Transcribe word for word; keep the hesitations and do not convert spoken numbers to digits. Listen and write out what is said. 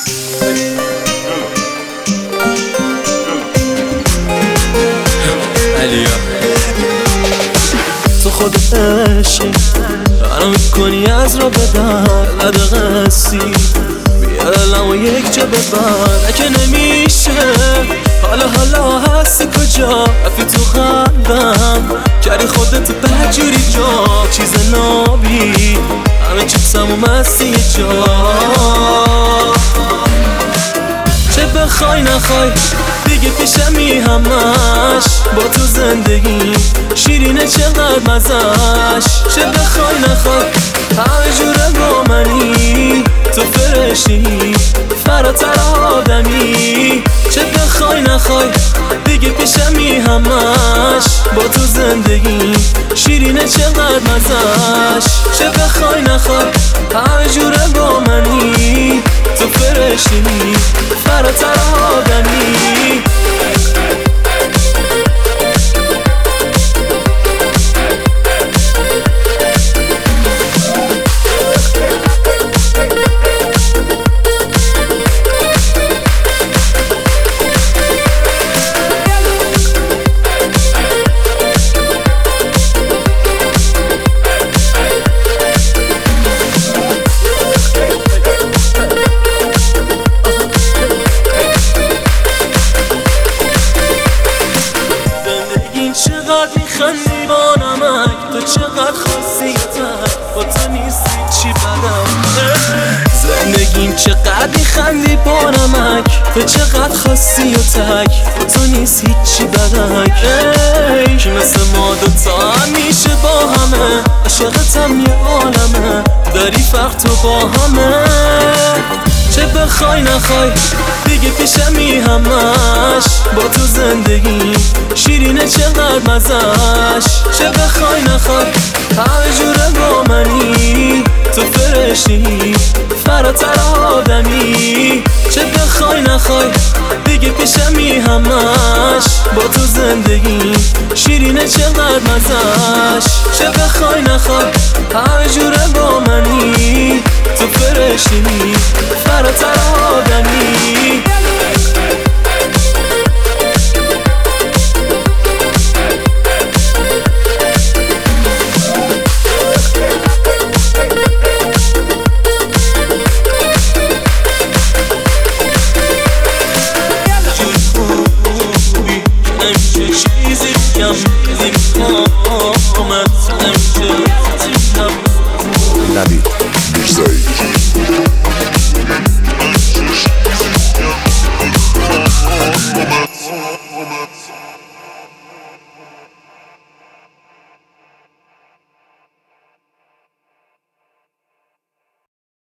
تو خود عشقی منو میکنی از را بدن لد قصی بیا دلم و یک جا ببر اگه نمیشه حالا حالا هستی کجا رفی تو قلبم کردی خودت بدجوری جا چیز نابی همه چیزم و مستی جا چه بخوای نخوای دیگه پیشمی همش با تو زندگی شیرینه چقدر مزش چه بخوای نخوای همه جوره با منی تو فرشتی فراتر آدمی چه بخوای نخوای دیگه پیشمی همش با تو زندگی شیرینه چقدر مزش چه بخوای نخوای همه جوره با منی تو فرشتی فراتر آدمی چقدر میخندی با نمک تو چقدر خاصیتر با تو نیستی چی بدم زندگیم چقدر میخندی با نمک تو چقدر خاصی و تک با تو نیست هیچی بدک ای که مثل ما دوتا همیشه با همه عاشقتم یه عالمه داری فرق تو با همه چه بخوای نخوای دیگه پیشمی همش با تو زندگی شیرینه چقدر مزش چه بخوای نخوای همه جوره با منی تو فرشتی فراتر آدمی چه بخوای نخوای دیگه پیشمی همش با تو زندگی شیرینه چقدر مزش چه بخوای نخوای همه جوره با منی تو فرشتی فراتر